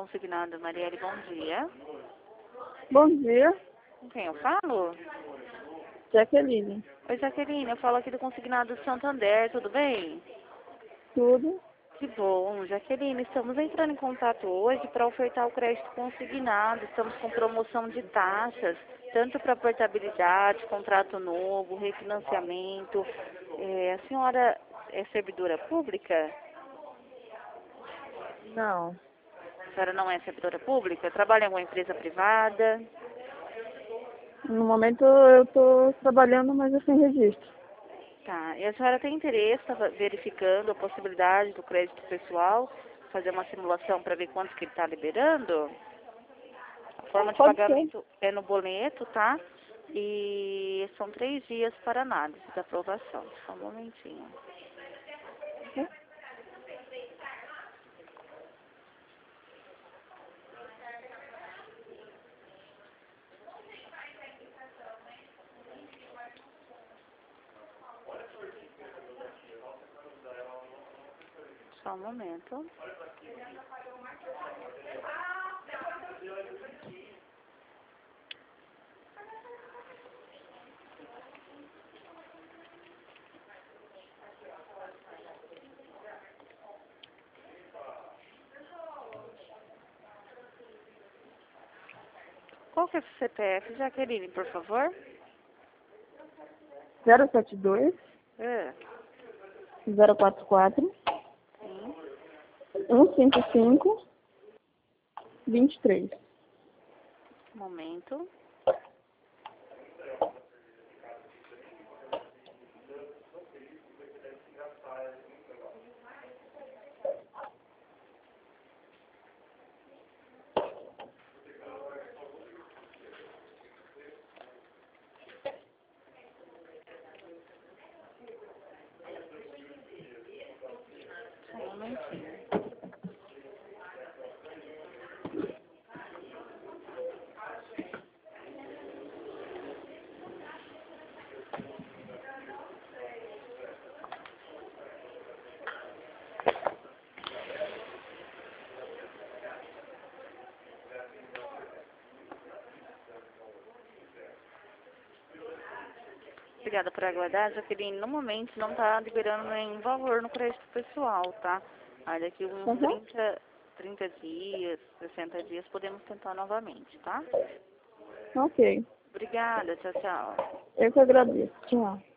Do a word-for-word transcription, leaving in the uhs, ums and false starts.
consignado. Marielle, bom dia. Bom dia, Com quem eu falo? Jaqueline. Oi, Jaqueline, eu falo aqui do consignado Santander, tudo bem? Tudo? Que bom, Jaqueline, estamos entrando em contato hoje para ofertar o crédito consignado. Estamos com promoção de taxas, tanto para portabilidade, contrato novo, refinanciamento. É, a senhora é servidora pública? Não. A senhora não é servidora pública? Trabalha em alguma empresa privada? No momento eu estou trabalhando, mas eu sem registro. Tá. E a senhora tem interesse, tá verificando a possibilidade do crédito pessoal, fazer uma simulação para ver quanto que ele está liberando? A forma de Pode ser. pagamento é no boleto, tá? E são três dias para análise da aprovação. Só um momentinho. Só um momento. Qual que é o C P F, Jaqueline, por favor? zero sete dois, É, zero quatro quatro, sim. um cinco cinco, dois três. Um momento. Só um momentinho. Obrigada por aguardar, Jaqueline. No momento não está liberando nenhum valor no crédito pessoal, tá? Aí daqui uns Uhum. trinta, trinta dias, sessenta dias podemos tentar novamente, tá? Ok. Obrigada, tchau, tchau. Eu que agradeço. Tchau.